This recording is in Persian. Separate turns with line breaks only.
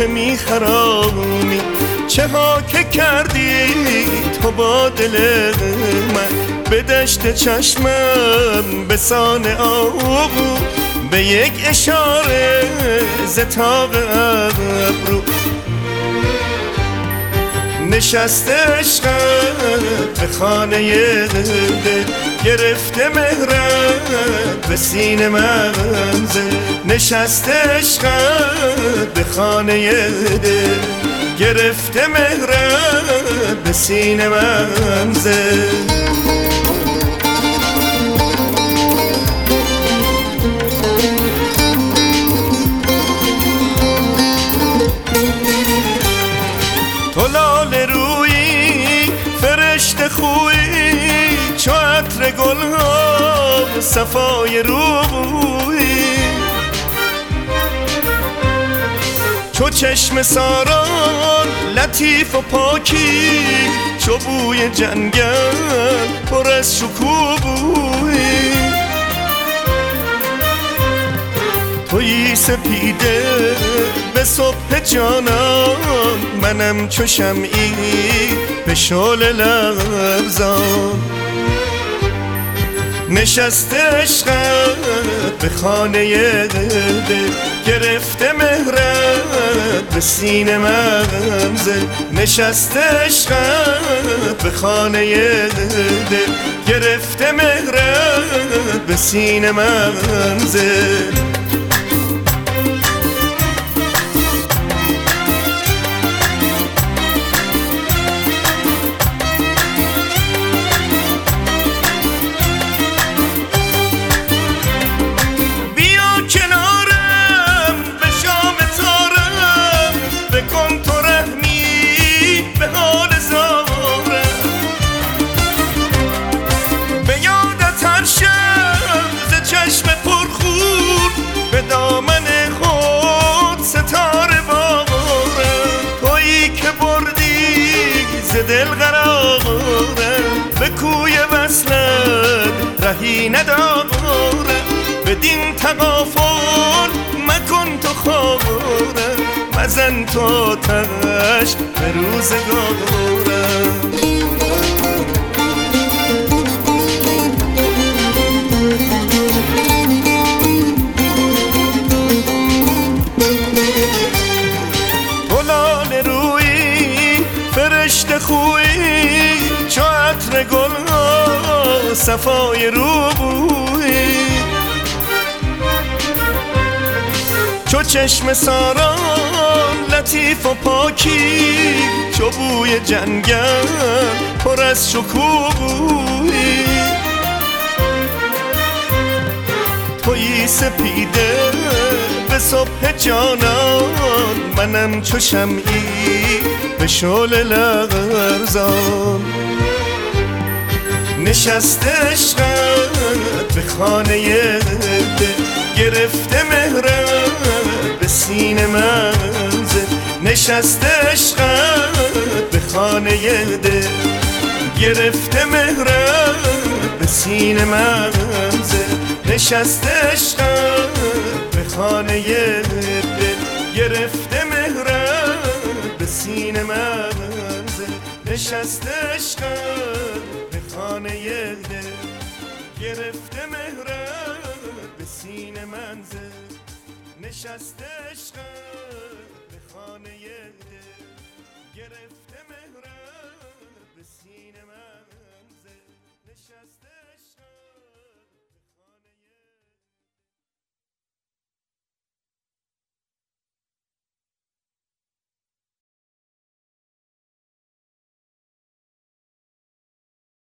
که میخرانی، چه ها که کردی تو با دل من. به دشت چشمم به سان آغو، به یک اشاره ز طاق ابرو. نشسته عشقت به خانه دل، گرفته مهرت به سینه منزل. نشسته عشقت به خانه دل، گرفته مهرت به سینه منزل. تو لاله رویی فرشته خویی، چو عطر گلها صفای رویی. چو چشم ساران لطیف و پاکی، چو بوی جنگل پر از شکوبویی. تویی سپیده به صبح جانان، منم چو شمعی به شعله لرزان. نشسته عشقت به خانه دل، گرفته مهرت به سینه منزل. نشسته عشقت به خانه دل، گرفته مهرت به سینه منزل. به دامن خود ستاره بارم، تویی که بردی ز دل قرارم. به کوی وصلت رهی ندارم، بدین تغافل مکن تو خارم. مزن تو آتش به روزگارم. فرشته خویی، چو عطر گلها صفای رویی. چو چشم ساران لطیف و پاکی، چو بوی جنگل پر از شکوبویی. تویی سپیده به صبح جانان، منم چو شمعی به شعله لرزان. نشسته عشقت به خانه دل، گرفته مهرت به سینه منزل. نشسته عشقت به خانه دل، گرفته مهرت به سینه منزل. نشسته عشقت به خانه دل، گرفته مهرت به سینه منزل. نشسته عشقت به خانه دل، گرفته مهرت به سینه منزل. نشسته عشقت به خانه دل، گرفته مهرت به سینه منزل. نشسته